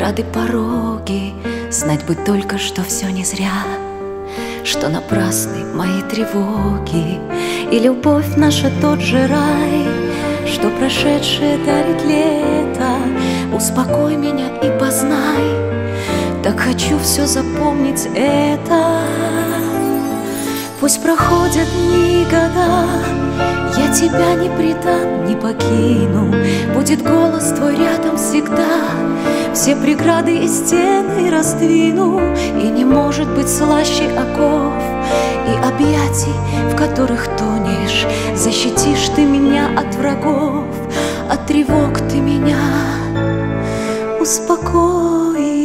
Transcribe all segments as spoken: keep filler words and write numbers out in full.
преграды, пороги, знать бы только, что все не зря, что напрасны мои тревоги, и любовь наша тот же рай, что прошедшее дарит лето. Успокой меня и познай, так хочу все запомнить это. Пусть проходят дни, года, я тебя не предам, не покину. Будет голос твой рядом всегда, все преграды и стены раздвину. И не может быть слаще оков и объятий, в которых тонешь. Защитишь ты меня от врагов, от тревог ты меня успокоишь.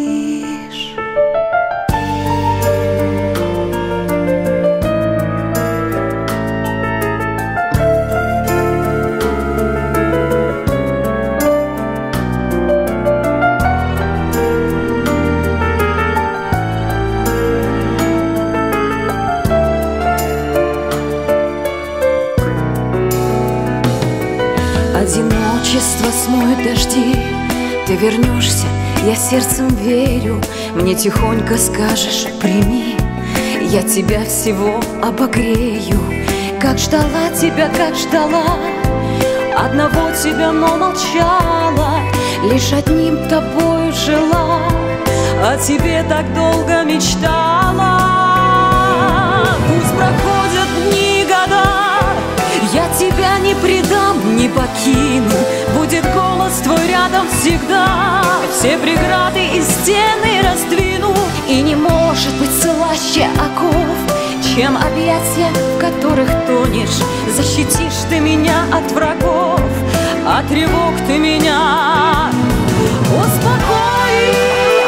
Одиночество смоет дожди, ты вернешься, я сердцем верю. Мне тихонько скажешь: прими, я тебя всего обогрею. Как ждала тебя, как ждала одного тебя, но молчала, лишь одним тобою жила, о тебе так долго мечтала. Пусть проходят дни, года, я тебя не предам, не покину. Будет голос твой рядом всегда, все преграды и стены раздвину. И не может быть слаще оков, чем объятия, в которых тонешь. Защитишь ты меня от врагов, от тревог ты меня успокоишь.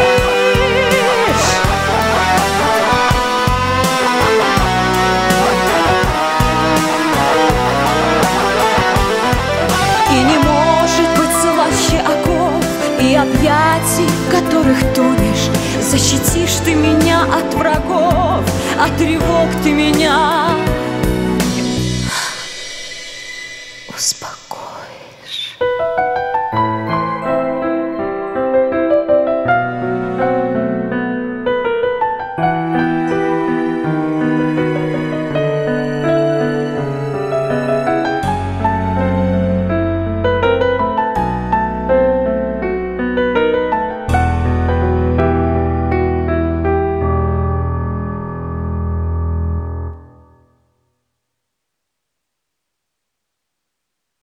И объятий, в которых тонешь. Защитишь ты меня от врагов, от тревог ты меня успокоишь.